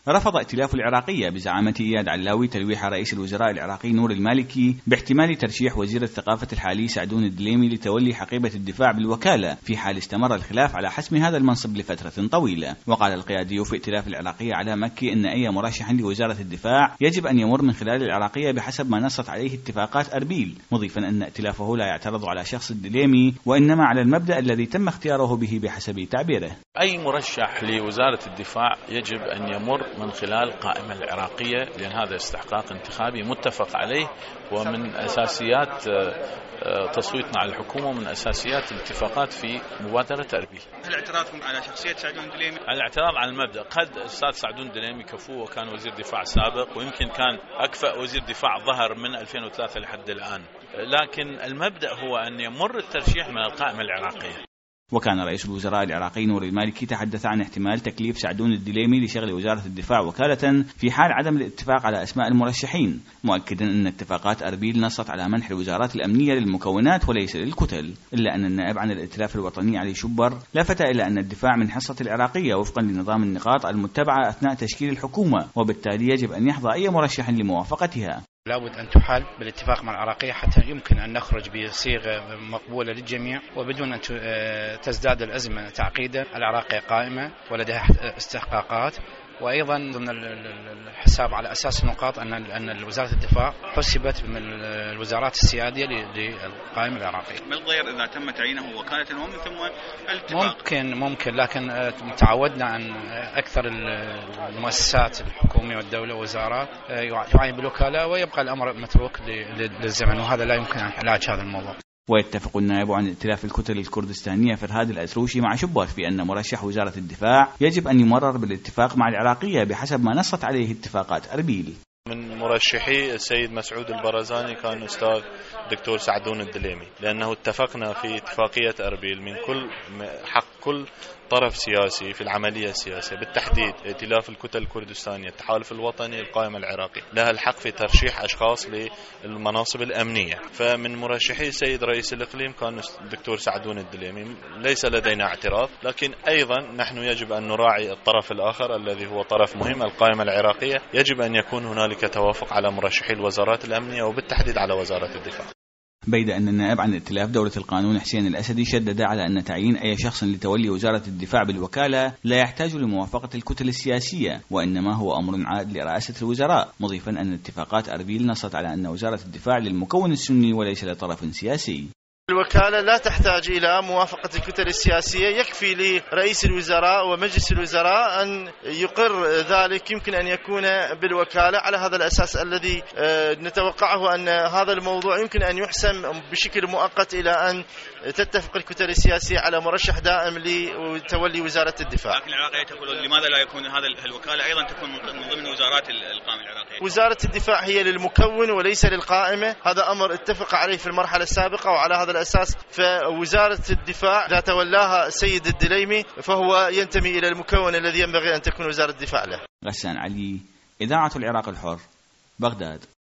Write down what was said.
رفض ائتلاف العراقية بزعامة إياد علاوي تلويح رئيس الوزراء العراقي نور المالكي باحتمال ترشيح وزير الثقافة الحالي سعدون الدليمي لتولي حقيبة الدفاع بالوكالة في حال استمر الخلاف على حسم هذا المنصب لفترة طويلة. وقال القيادي في ائتلاف العراقية على مكي أن أي مرشح لوزارة الدفاع يجب أن يمر من خلال العراقية بحسب ما نصت عليه اتفاقات أربيل، مضيفا أن ائتلافه لا يعترض على شخص الدليمي وإنما على المبدأ الذي تم اختياره به بحسب تعبيره. أي مرشح لوزارة الدفاع يجب أن يمر من خلال قائمة العراقية، لأن هذا استحقاق انتخابي متفق عليه ومن أساسيات تصويتنا على الحكومة ومن أساسيات الاتفاقات في مبادرة أربيل. هل اعتراضكم على شخصية سعدون الدليمي؟ الاعتراض على المبدأ. قد أستاذ سعدون الدليمي كفو وكان وزير دفاع سابق ويمكن كان أكفأ وزير دفاع ظهر من 2003 لحد الآن، لكن المبدأ هو أن يمر الترشيح من القائمة العراقية. وكان رئيس الوزراء العراقي نور المالكي تحدث عن احتمال تكليف سعدون الدليمي لشغل وزارة الدفاع وكالة في حال عدم الاتفاق على أسماء المرشحين، مؤكدا أن اتفاقات أربيل نصت على منح الوزارات الأمنية للمكونات وليس للكتل، إلا أن النائب عن الائتلاف الوطني علي شبر لفت إلى أن الدفاع من حصة العراقية وفقا لنظام النقاط المتبعة أثناء تشكيل الحكومة، وبالتالي يجب أن يحظى أي مرشح لموافقتها. لابد أن تحال بالاتفاق مع العراقية حتى يمكن أن نخرج بصيغة مقبولة للجميع وبدون أن تزداد الأزمة تعقيدا. العراقية قائمة ولديها استحقاقات، وأيضا ضمن الحساب على أساس النقاط أن وزارة الدفاع حسبت من الوزارات السيادية للقائمة العراقية. ما الغير إذا تم تعيينه وكالة ومن ثم الاتفاق؟ ممكن، لكن تعودنا أن أكثر المؤسسات الحكومية والدولة ووزارات يعين بالوكالة ويبقى الأمر متروك للزمن، وهذا لا يمكن علاج هذا الموضوع. ويتفق النائب عن ائتلاف الكتل الكردستانية فرهاد الأتروشي مع شبر في أن مرشح وزارة الدفاع يجب أن يمرر بالاتفاق مع العراقية بحسب ما نصت عليه اتفاقات أربيل. من مرشحي السيد مسعود البرزاني كان أستاذ دكتور سعدون الدليمي، لأنه اتفقنا في اتفاقية أربيل من كل حق كل طرف سياسي في العملية السياسية، بالتحديد ائتلاف الكتل الكردستانية التحالف الوطني القائمة العراقي لها الحق في ترشيح أشخاص للمناصب الأمنية. فمن مرشحي السيد رئيس الإقليم كان الدكتور سعدون الدليمي، ليس لدينا اعتراض، لكن أيضا نحن يجب أن نراعي الطرف الآخر الذي هو طرف مهم القائمة العراقية. يجب أن يكون هنالك توافق على مرشحي الوزارات الأمنية وبالتحديد على وزارة الدفاع. بيد أن النائب عن ائتلاف دولة القانون حسين الأسدي شدد على أن تعيين أي شخص لتولي وزارة الدفاع بالوكالة لا يحتاج لموافقة الكتل السياسية، وإنما هو أمر عائد لرئاسة الوزراء، مضيفا أن اتفاقات أربيل نصت على أن وزارة الدفاع للمكون السني وليس لطرف سياسي. الوكالة لا تحتاج إلى موافقة الكتل السياسية، يكفي لرئيس الوزراء ومجلس الوزراء أن يقر ذلك. يمكن أن يكون بالوكالة على هذا الأساس الذي نتوقعه أن هذا الموضوع يمكن أن يحسم بشكل مؤقت إلى أن تتفق الكتل السياسية على مرشح دائم لتولي وزارة الدفاع. لكن العراقية تقول لماذا لا يكون هذا الوكالة أيضا تكون من ضمن وزارات القائمة العراقية؟ وزارة الدفاع هي للمكون وليس للقائمة، هذا أمر اتفق عليه في المرحلة السابقة، وعلى هذا الأساس فوزارة الدفاع إذا تولاها السيد الدليمي فهو ينتمي إلى المكون الذي ينبغي أن تكون وزارة الدفاع له. غسان علي، إذاعة العراق الحر، بغداد.